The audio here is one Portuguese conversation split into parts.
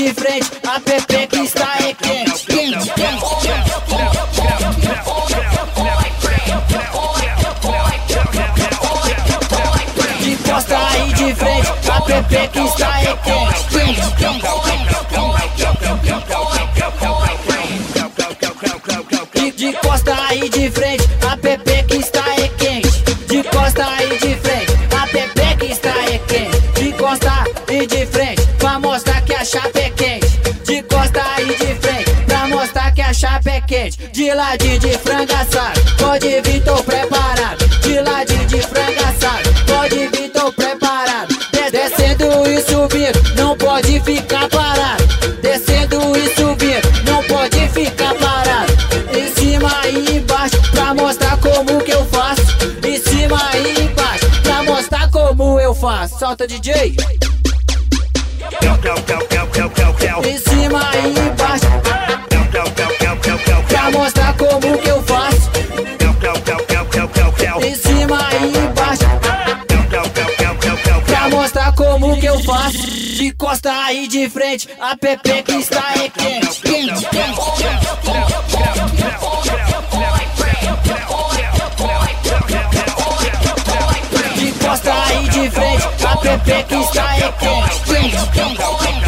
de frente, a pepeca está é quente, quente, quente. De costa aí de frente, a pepeca está é quente, quente, quente. De costa aí de frente, a pepeca está é quente. De costa aí de frente, a pepeca está é quente. De costa e de frente, pra mostrar que a chapa é quente. De costa aí de frente, pra mostrar que a chapa é quente. De ladinho de frango assado, pode vir, tô preparado. De ladinho de frango assado, pode vir, tô preparado. Descendo e subindo, não pode ficar parado. Descendo e subindo, não pode ficar parado. Em cima e embaixo, pra mostrar como que eu faço. Em cima e embaixo, pra mostrar como eu faço. Solta, DJ. Em cima e embaixo, pra mostrar como que eu faço. Em cima e embaixo, pra mostrar como que eu faço. De costa aí de frente, a pepeca está é quente, quente, quente. De costa aí de frente, a pepeca está é quente, quente, quente.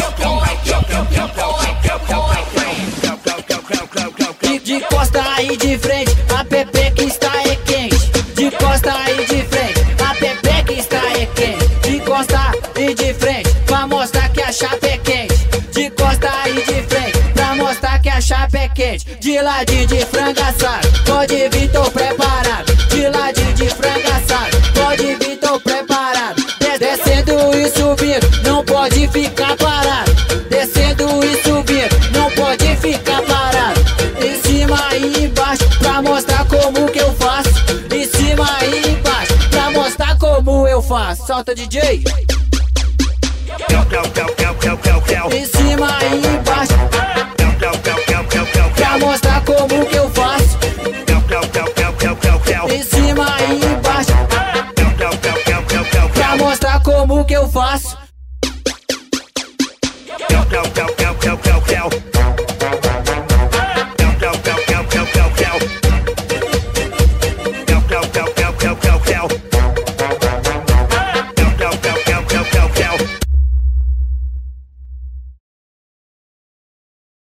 De costa aí de frente, a pepeca está é quente. De costa aí de frente, a pepeca está é quente. De costa e de frente, pra mostrar que a chapa é quente. De costa aí de frente, pra mostrar que a chapa é quente. De ladinho de frango assado, pode vir, tô preparado. De ladinho de frango assado, pode vir, tô preparado. Descendo e subindo, não pode ficar parado. Descendo e subindo, não pode ficar parado. Em cima e embaixo, pra mostrar como que eu faço. Em cima e embaixo, pra mostrar como eu faço. Solta, DJ. Em cima e embaixo, pra mostrar como que eu faço. Em cima e embaixo, pra mostrar como que eu faço.